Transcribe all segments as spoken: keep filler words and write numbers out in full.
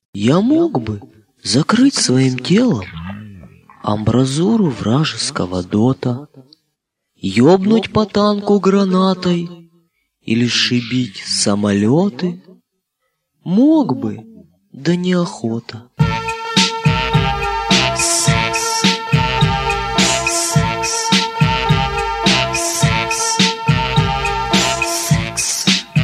Я мог бы закрыть своим телом амбразуру вражеского дота, ёбнуть по танку гранатой или сшибить самолеты. Мог бы, да неохота. Секс, секс, секс, секс,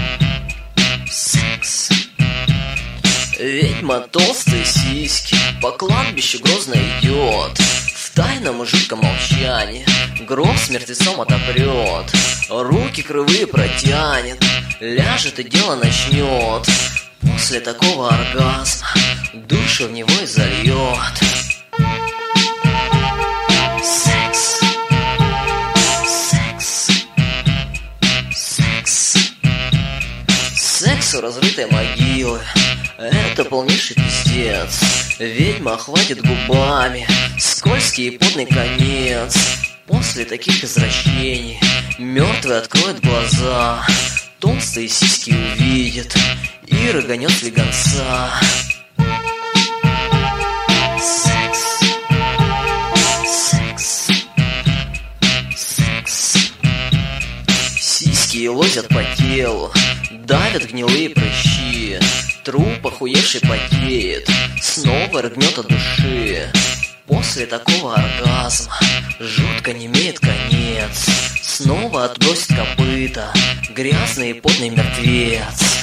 секс. Ведьма толстые сиськи по кладбищу грозно идет, в тайном и жутком молчании гроб с мертвецом отопрет, руки кривые протянет, ляжет и дело начнет. После такого оргазма душу в него и зальет. Секс, секс, секс. Секс у разрытой могилы — это полнейший пиздец. Ведьма охватит губами скользкий и потный конец. После таких извращений мертвый откроет глаза, толстые сиськи увидит и рыганет слегонца. Секс, секс, секс. Сиськи лозят по телу, давят гнилые прыщи. Труп охуевший потеет, снова рыгнет от души. После такого оргазма жутко немеет конец. Снова отбросит копыта грязный и потный мертвец.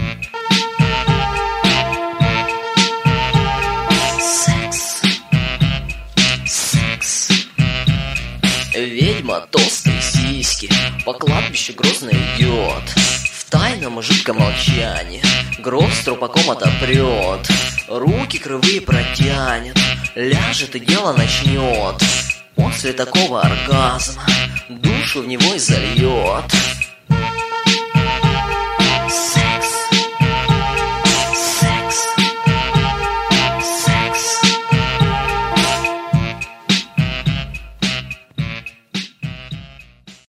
Секс, секс. Ведьма толстые сиськи по кладбищу грозно идет, в тайном и жутком молчании гроб с трупаком отопрет, руки кривые протянет, ляжет и дело начнет. После такого оргазма душу в него и зальет.